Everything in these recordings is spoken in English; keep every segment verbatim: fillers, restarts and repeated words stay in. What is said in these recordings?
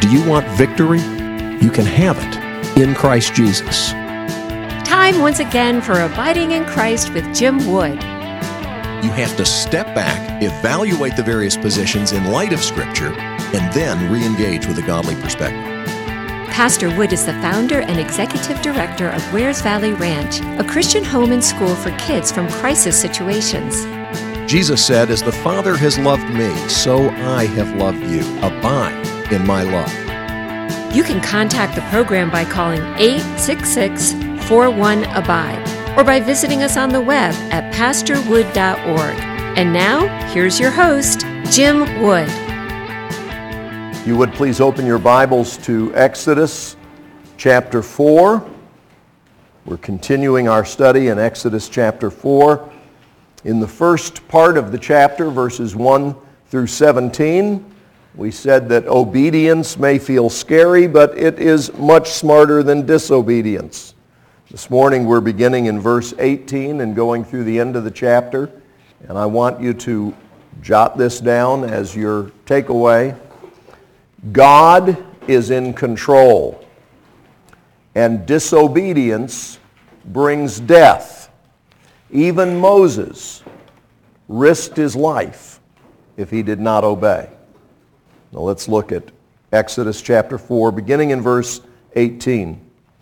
Do you want victory? You can have it in Christ Jesus. Time once again for Abiding in Christ with Jim Wood. You have to step back, evaluate the various positions in light of Scripture, and then re-engage with a godly perspective. Pastor Wood is the founder and executive director of Wares Valley Ranch, a Christian home and school for kids from crisis situations. Jesus said, "As the Father has loved me, so I have loved you. Abide in my love." You can contact the program by calling eight six six, four one, ABIDE or by visiting us on the web at pastor wood dot org. And now, here's your host, Jim Wood. You would please open your Bibles to Exodus chapter four. We're continuing our study in Exodus chapter four. In the first part of the chapter, verses one through seventeen, we said that obedience may feel scary, but it is much smarter than disobedience. This morning we're beginning in verse eighteen and going through the end of the chapter, and I want you to jot this down as your takeaway. God is in control, and disobedience brings death. Even Moses risked his life if he did not obey. Now let's look at Exodus chapter four, beginning in verse eighteen.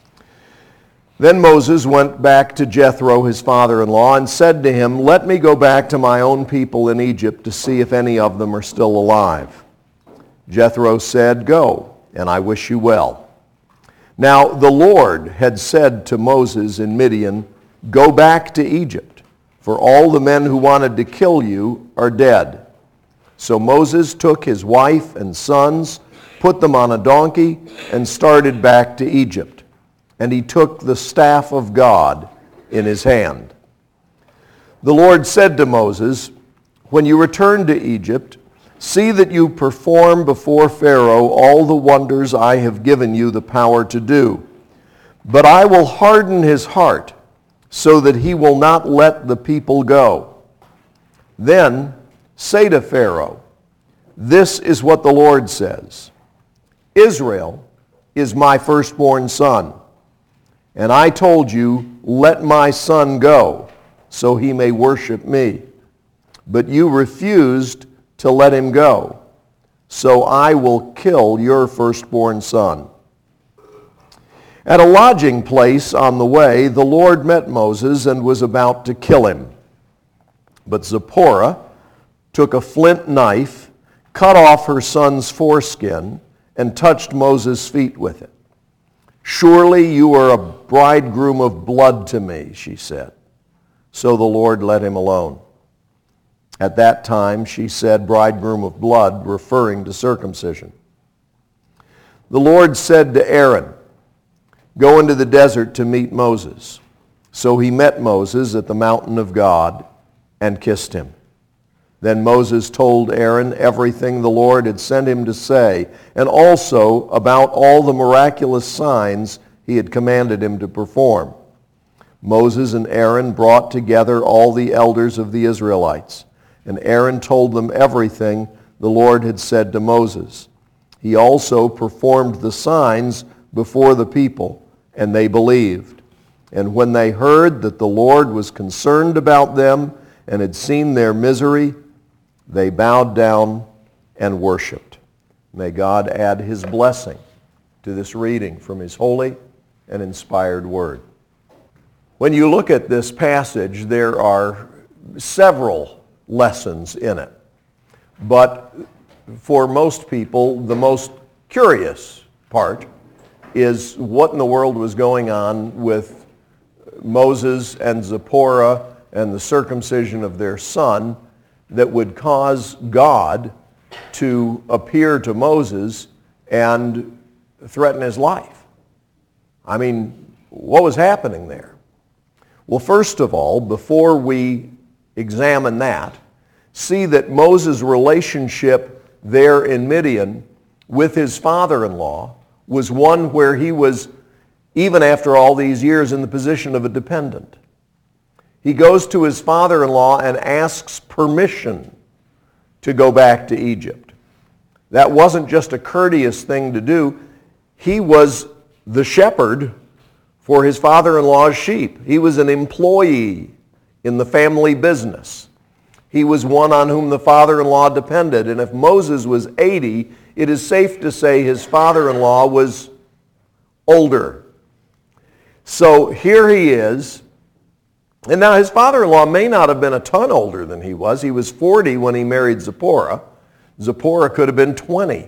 Then Moses went back to Jethro, his father-in-law, and said to him, "Let me go back to my own people in Egypt to see if any of them are still alive." Jethro said, "Go, and I wish you well." Now the Lord had said to Moses in Midian, "Go back to Egypt, for all the men who wanted to kill you are dead." So Moses took his wife and sons, put them on a donkey, and started back to Egypt. And he took the staff of God in his hand. The Lord said to Moses, "When you return to Egypt, see that you perform before Pharaoh all the wonders I have given you the power to do. But I will harden his heart so that he will not let the people go. Then say to Pharaoh, 'This is what the Lord says. Israel is my firstborn son. And I told you, let my son go, so he may worship me. But you refused to let him go. So I will kill your firstborn son.' At a lodging place on the way, the Lord met Moses and was about to kill him. But Zipporah took a flint knife, cut off her son's foreskin, and touched Moses' feet with it. 'Surely you are a bridegroom of blood to me,' she said. So the Lord let him alone. At that time she said, 'bridegroom of blood,' referring to circumcision. The Lord said to Aaron, 'Go into the desert to meet Moses.' So he met Moses at the mountain of God and kissed him. Then Moses told Aaron everything the Lord had sent him to say, and also about all the miraculous signs he had commanded him to perform. Moses and Aaron brought together all the elders of the Israelites, and Aaron told them everything the Lord had said to Moses. He also performed the signs before the people, and they believed. And when they heard that the Lord was concerned about them and had seen their misery, they bowed down and worshiped. May God add his blessing to this reading from his holy and inspired word. When you look at this passage, there are several lessons in it. But for most people, the most curious part is what in the world was going on with Moses and Zipporah and the circumcision of their son that would cause God to appear to Moses and threaten his life. I mean, what was happening there? Well, first of all, before we examine that, see that Moses' relationship there in Midian with his father-in-law was one where he was, even after all these years, in the position of a dependent. He goes to his father-in-law and asks permission to go back to Egypt. That wasn't just a courteous thing to do. He was the shepherd for his father-in-law's sheep. He was an employee in the family business. He was one on whom the father-in-law depended. And if Moses was eighty, it is safe to say his father-in-law was older. So here he is. And now his father-in-law may not have been a ton older than he was. He was forty when he married Zipporah. Zipporah could have been twenty.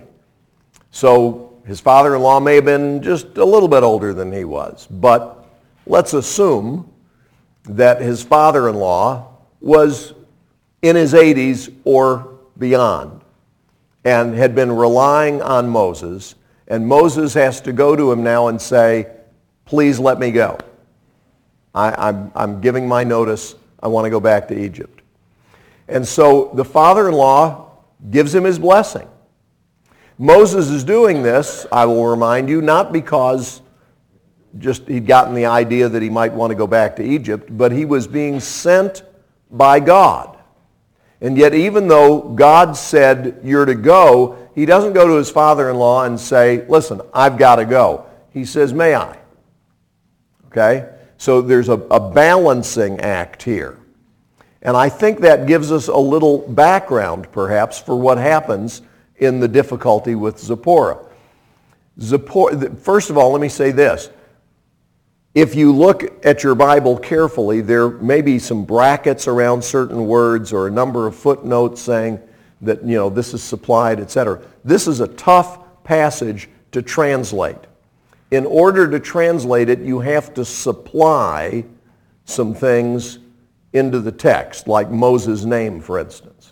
So his father-in-law may have been just a little bit older than he was. But let's assume that his father-in-law was in his eighties or beyond and had been relying on Moses. And Moses has to go to him now and say, please let me go. I, I'm, I'm giving my notice. I want to go back to Egypt. And so the father-in-law gives him his blessing. Moses is doing this, I will remind you, not because just he'd gotten the idea that he might want to go back to Egypt, but he was being sent by God. And yet even though God said, you're to go, he doesn't go to his father-in-law and say, listen, I've got to go. He says, may I? Okay? So there's a, a balancing act here. And I think that gives us a little background, perhaps, for what happens in the difficulty with Zipporah. Zipporah, first of all, let me say this. If you look at your Bible carefully, there may be some brackets around certain words or a number of footnotes saying that, you know, this is supplied, et cetera. This is a tough passage to translate. In order to translate it, you have to supply some things into the text, like Moses' name, for instance,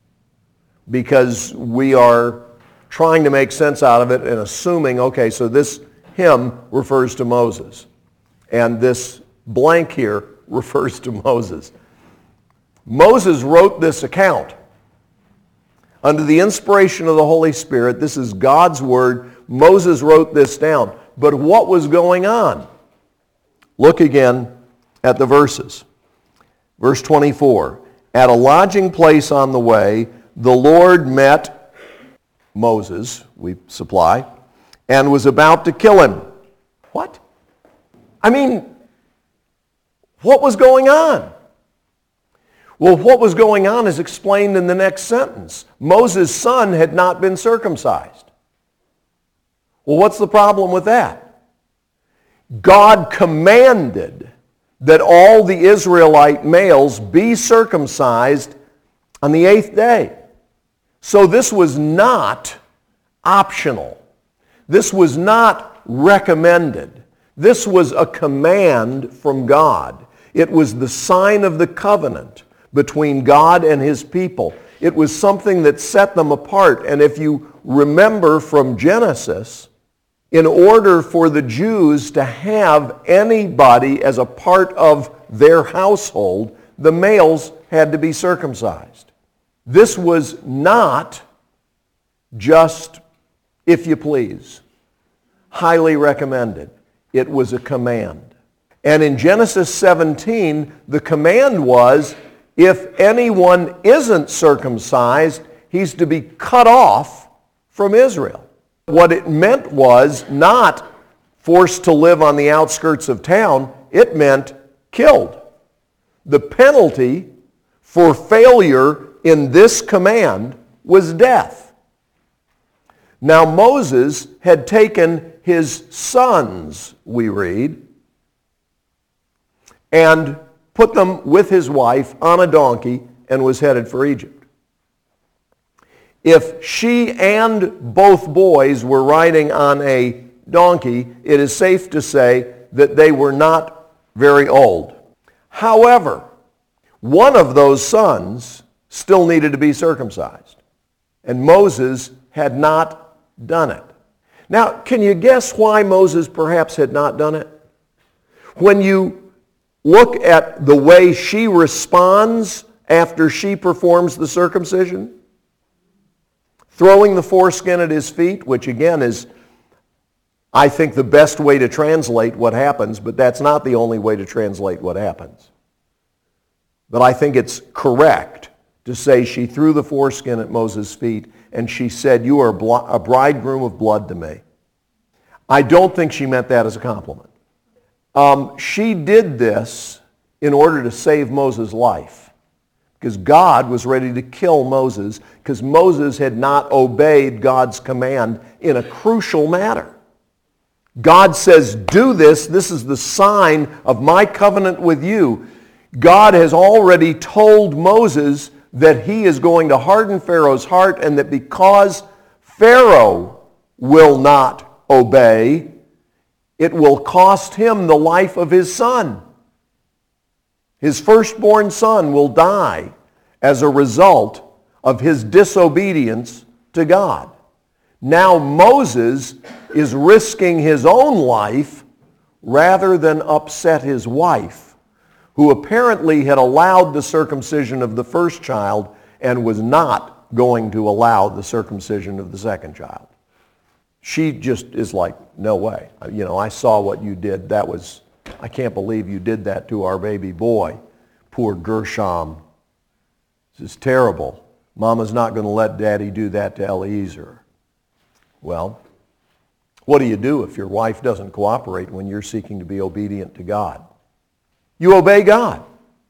because we are trying to make sense out of it and assuming, okay, so this hymn refers to Moses, and this blank here refers to Moses. Moses wrote this account under the inspiration of the Holy Spirit. This is God's word. Moses wrote this down. But what was going on? Look again at the verses. Verse twenty-four. At a lodging place on the way, the Lord met Moses, we supply, and was about to kill him. What? I mean, what was going on? Well, what was going on is explained in the next sentence. Moses' son had not been circumcised. Well, what's the problem with that? God commanded that all the Israelite males be circumcised on the eighth day. So this was not optional. This was not recommended. This was a command from God. It was the sign of the covenant between God and his people. It was something that set them apart. And if you remember from Genesis, in order for the Jews to have anybody as a part of their household, the males had to be circumcised. This was not just, if you please, highly recommended. It was a command. And in Genesis seventeen, the command was, if anyone isn't circumcised, he's to be cut off from Israel. What it meant was not forced to live on the outskirts of town. It meant killed. The penalty for failure in this command was death. Now Moses had taken his sons, we read, and put them with his wife on a donkey and was headed for Egypt. If she and both boys were riding on a donkey, it is safe to say that they were not very old. However, one of those sons still needed to be circumcised, and Moses had not done it. Now, can you guess why Moses perhaps had not done it? When you look at the way she responds after she performs the circumcision, throwing the foreskin at his feet, which again is, I think, the best way to translate what happens, but that's not the only way to translate what happens. But I think it's correct to say she threw the foreskin at Moses' feet and she said, "You are a, bl- a bridegroom of blood to me." I don't think she meant that as a compliment. Um, she did this in order to save Moses' life, because God was ready to kill Moses because Moses had not obeyed God's command in a crucial matter. God says, "Do this. This is the sign of my covenant with you." God has already told Moses that he is going to harden Pharaoh's heart, and that because Pharaoh will not obey, it will cost him the life of his son. His firstborn son will die as a result of his disobedience to God. Now Moses is risking his own life rather than upset his wife, who apparently had allowed the circumcision of the first child and was not going to allow the circumcision of the second child. She just is like, "No way. You know, I saw what you did. That was, I can't believe you did that to our baby boy. Poor Gershom. This is terrible. Mama's not going to let Daddy do that to Eliezer." Well, what do you do if your wife doesn't cooperate when you're seeking to be obedient to God? You obey God.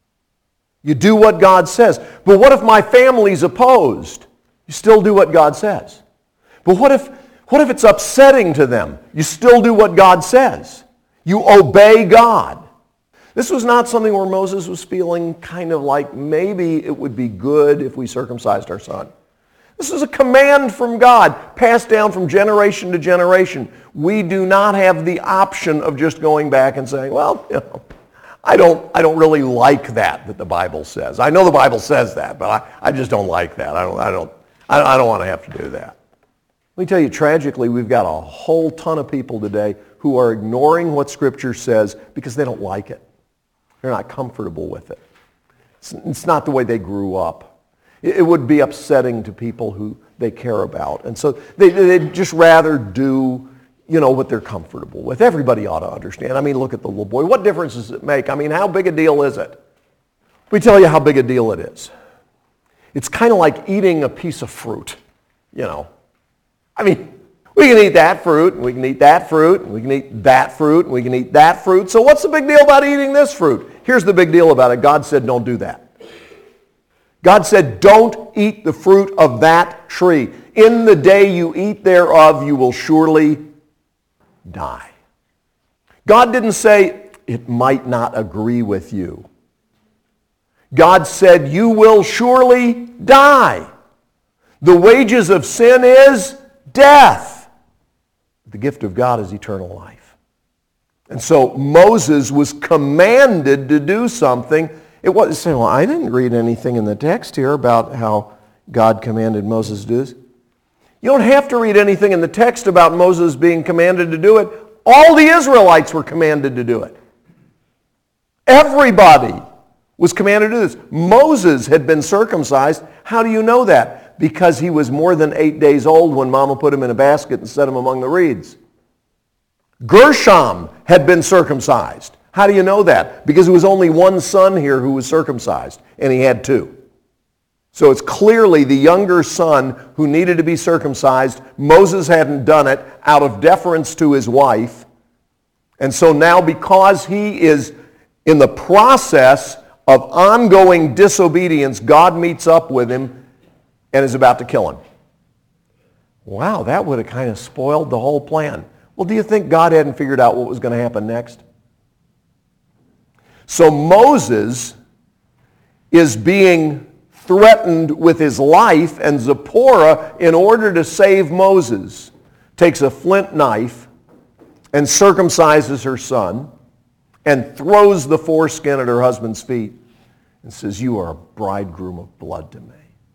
You do what God says. But what if my family's opposed? You still do what God says. But what if, what if it's upsetting to them? You still do what God says. You obey God. This was not something where Moses was feeling kind of like maybe it would be good if we circumcised our son. This is a command from God, passed down from generation to generation. We do not have the option of just going back and saying, "Well, you know, I don't, I don't really like that that the Bible says. I know the Bible says that, but I, I just don't like that. I don't, I don't, I, I don't want to have to do that." Let me tell you, tragically, we've got a whole ton of people today who are ignoring what Scripture says because they don't like it. They're not comfortable with it. It's, it's not the way they grew up. It, it would be upsetting to people who they care about. And so they, they'd just rather do, you know, what they're comfortable with. Everybody ought to understand. I mean, look at the little boy. What difference does it make? I mean, how big a deal is it? Let me tell you how big a deal it is. It's kind of like eating a piece of fruit, you know. I mean, we can eat that fruit, and we can eat that fruit, and we can eat that fruit, and we can eat that fruit. So what's the big deal about eating this fruit? Here's the big deal about it. God said, don't do that. God said, don't eat the fruit of that tree. In the day you eat thereof, you will surely die. God didn't say, it might not agree with you. God said, you will surely die. The wages of sin is death. The gift of God is eternal life. And so Moses was commanded to do something. It wasn't saying, well, I didn't read anything in the text here about how God commanded Moses to do this. You don't have to read anything in the text about Moses being commanded to do it. All the Israelites were commanded to do it. Everybody was commanded to do this. Moses had been circumcised. How do you know that? Because he was more than eight days old when Mama put him in a basket and set him among the reeds. Gershom had been circumcised. How do you know that? Because there was only one son here who was circumcised, and he had two. So it's clearly the younger son who needed to be circumcised. Moses hadn't done it out of deference to his wife. And so now because he is in the process of ongoing disobedience, God meets up with him and is about to kill him. Wow, that would have kind of spoiled the whole plan. Well, do you think God hadn't figured out what was going to happen next? So Moses is being threatened with his life, and Zipporah, in order to save Moses, takes a flint knife and circumcises her son and throws the foreskin at her husband's feet and says, you are a bridegroom of blood to me.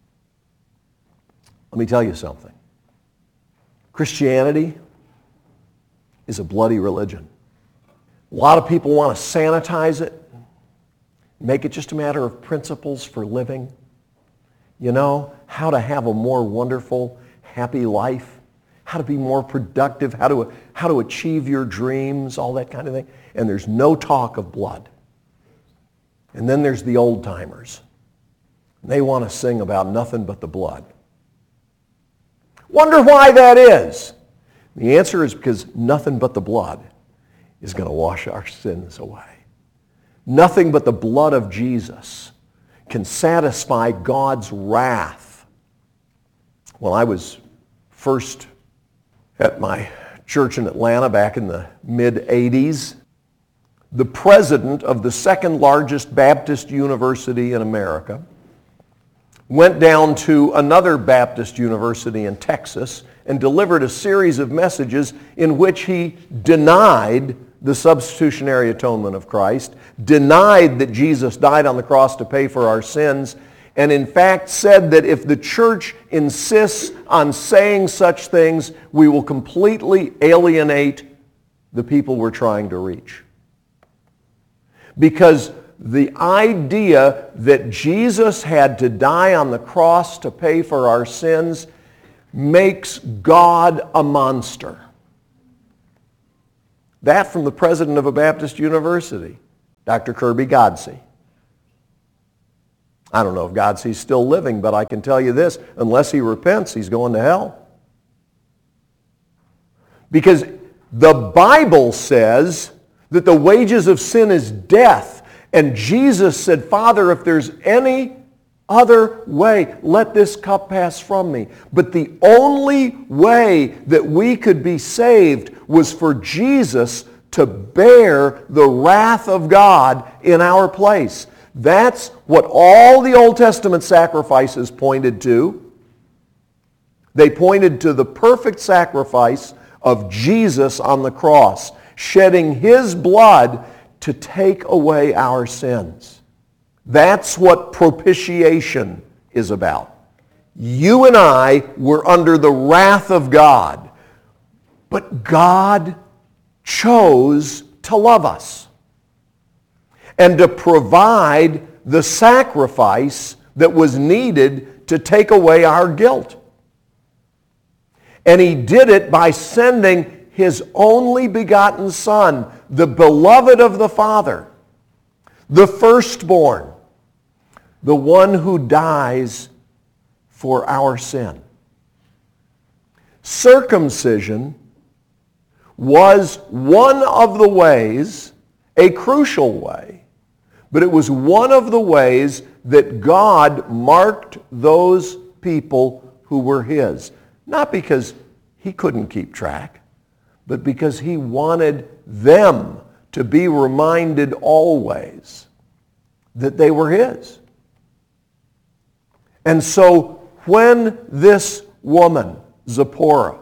Let me tell you something. Christianity is a bloody religion. A lot of people want to sanitize it, make it just a matter of principles for living. You know, how to have a more wonderful, happy life, how to be more productive, how to, how to achieve your dreams, all that kind of thing. And there's no talk of blood. And then there's the old timers. They want to sing about nothing but the blood. Wonder why that is? The answer is because nothing but the blood is going to wash our sins away. Nothing but the blood of Jesus can satisfy God's wrath. When I was first at my church in Atlanta back in the mid eighties, the president of the second largest Baptist university in America went down to another Baptist university in Texas and delivered a series of messages in which he denied the substitutionary atonement of Christ, denied that Jesus died on the cross to pay for our sins, and in fact said that if the church insists on saying such things, we will completely alienate the people we're trying to reach. Because the idea that Jesus had to die on the cross to pay for our sins makes God a monster. That from the president of a Baptist university, Doctor Kirby Godsey. I don't know if Godsey's still living, but I can tell you this, unless he repents, he's going to hell. Because the Bible says that the wages of sin is death. And Jesus said, Father, if there's any other way, let this cup pass from me. But the only way that we could be saved was for Jesus to bear the wrath of God in our place. That's what all the Old Testament sacrifices pointed to. They pointed to the perfect sacrifice of Jesus on the cross, shedding His blood to take away our sins. That's what propitiation is about. You and I were under the wrath of God, but God chose to love us and to provide the sacrifice that was needed to take away our guilt. And He did it by sending His only begotten Son, the beloved of the Father, the firstborn, the one who dies for our sin. Circumcision was one of the ways, a crucial way, but it was one of the ways that God marked those people who were His. Not because He couldn't keep track, but because He wanted them to be reminded always that they were His. And so when this woman, Zipporah,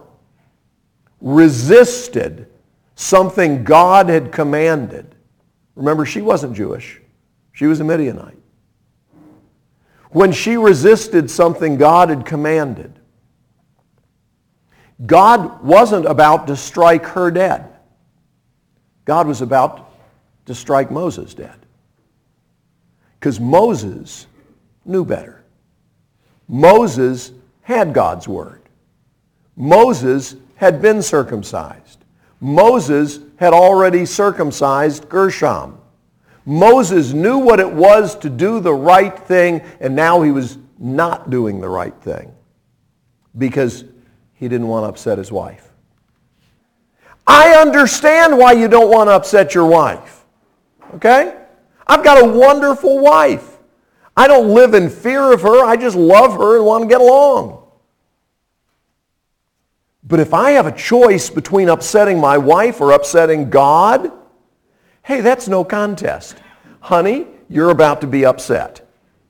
resisted something God had commanded, remember, she wasn't Jewish. She was a Midianite. When she resisted something God had commanded, God wasn't about to strike her dead. God was about to strike Moses dead. Because Moses knew better. Moses had God's word. Moses had been circumcised. Moses had already circumcised Gershom. Moses knew what it was to do the right thing, and now he was not doing the right thing because he didn't want to upset his wife. I understand why you don't want to upset your wife. Okay? I've got a wonderful wife. I don't live in fear of her. I just love her and want to get along. But if I have a choice between upsetting my wife or upsetting God, hey, that's no contest. Honey, you're about to be upset.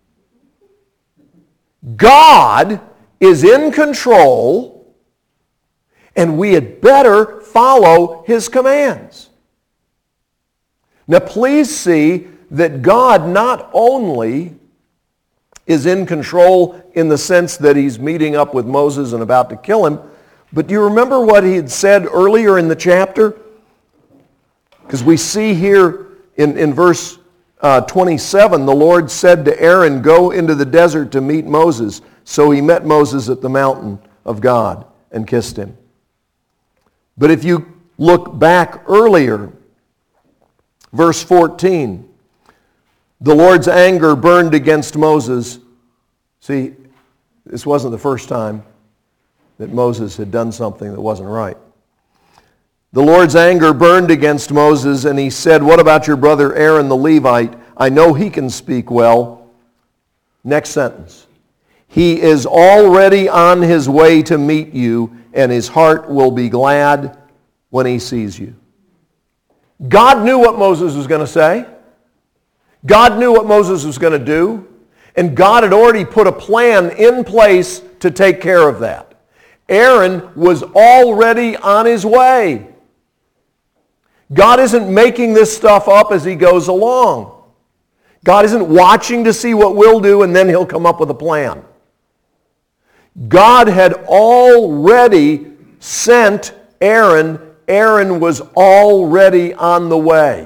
God is in control, and we had better follow His commands. Now, please see that God not only is in control in the sense that He's meeting up with Moses and about to kill him, but do you remember what He had said earlier in the chapter? Because we see here in, in verse uh, twenty-seven, the Lord said to Aaron, "Go into the desert to meet Moses." So he met Moses at the mountain of God and kissed him. But if you look back earlier, verse fourteen, the Lord's anger burned against Moses. See, this wasn't the first time that Moses had done something that wasn't right. The Lord's anger burned against Moses, and he said, "What about your brother Aaron the Levite? I know he can speak well." Next sentence. "He is already on his way to meet you, and his heart will be glad when he sees you." God knew what Moses was going to say. God knew what Moses was going to do. And God had already put a plan in place to take care of that. Aaron was already on his way. God isn't making this stuff up as he goes along. God isn't watching to see what we'll do and then he'll come up with a plan. God had already sent Aaron. Aaron was already on the way.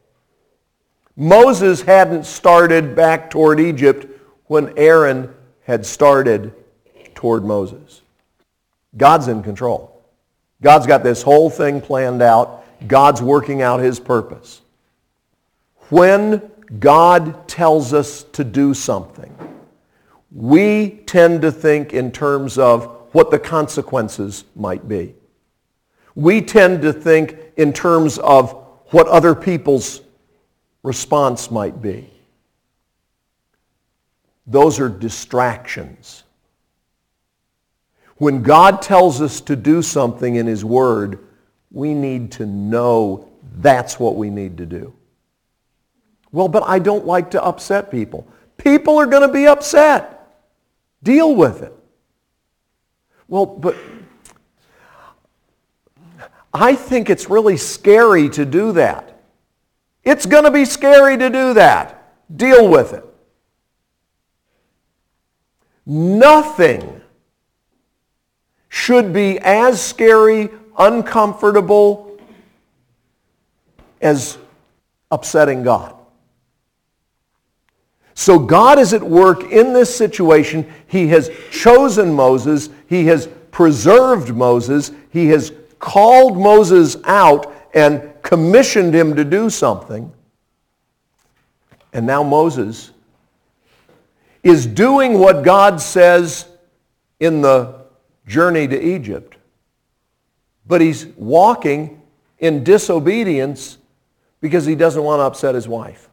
Moses hadn't started back toward Egypt when Aaron had started toward Moses. God's in control. God's got this whole thing planned out. God's working out his purpose. When God tells us to do something, we tend to think in terms of what the consequences might be. We tend to think in terms of what other people's response might be. Those are distractions. When God tells us to do something in his word, we need to know that's what we need to do. Well, but I don't like to upset people. People are going to be upset. Deal with it. Well, but I think it's really scary to do that. It's going to be scary to do that. Deal with it. Nothing should be as scary, uncomfortable as upsetting God. So God is at work in this situation. He has chosen Moses. He has preserved Moses. He has called Moses out and commissioned him to do something. And now Moses is doing what God says in the journey to Egypt. But he's walking in disobedience because he doesn't want to upset his wife.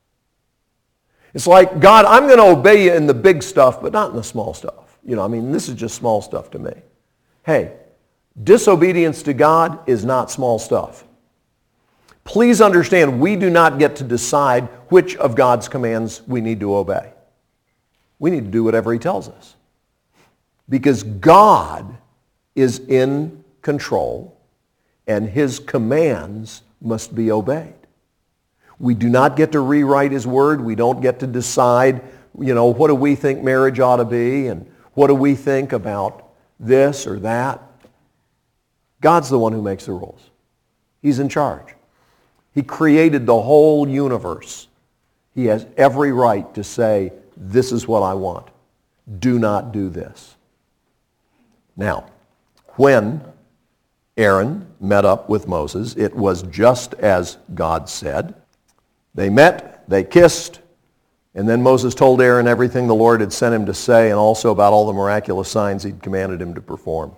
It's like, God, I'm going to obey you in the big stuff, but not in the small stuff. You know, I mean, this is just small stuff to me. Hey, disobedience to God is not small stuff. Please understand, we do not get to decide which of God's commands we need to obey. We need to do whatever he tells us. Because God is in control, and his commands must be obeyed. We do not get to rewrite his word. We don't get to decide, you know, what do we think marriage ought to be, and what do we think about this or that. God's the one who makes the rules. He's in charge. He created the whole universe. He has every right to say, this is what I want. Do not do this. Now, when Aaron met up with Moses, it was just as God said. They met, they kissed, and then Moses told Aaron everything the Lord had sent him to say, and also about all the miraculous signs he'd commanded him to perform.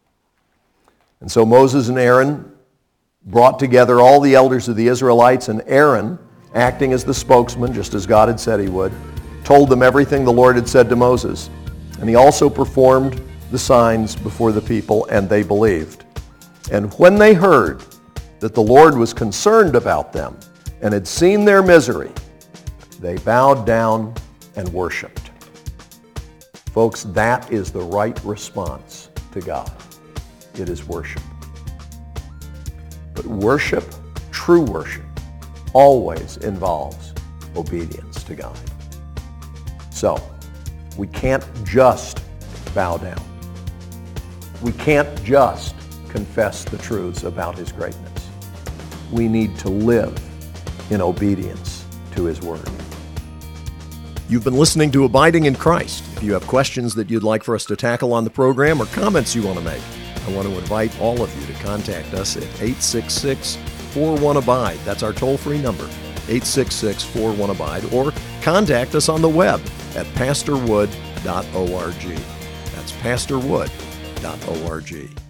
And so Moses and Aaron brought together all the elders of the Israelites, and Aaron, acting as the spokesman, just as God had said he would, told them everything the Lord had said to Moses. And he also performed the signs before the people, and they believed. And when they heard that the Lord was concerned about them and had seen their misery, they bowed down and worshiped. Folks, that is the right response to God. It is worship. But worship, true worship, always involves obedience to God. So, we can't just bow down. We can't just confess the truths about his greatness. We need to live in obedience to his word. You've been listening to Abiding in Christ. If you have questions that you'd like for us to tackle on the program or comments you want to make, I want to invite all of you to contact us at eight six six, four one, abide. That's our toll-free number, eight six six, four one, abide, or contact us on the web at pastor wood dot org. That's pastor wood dot org.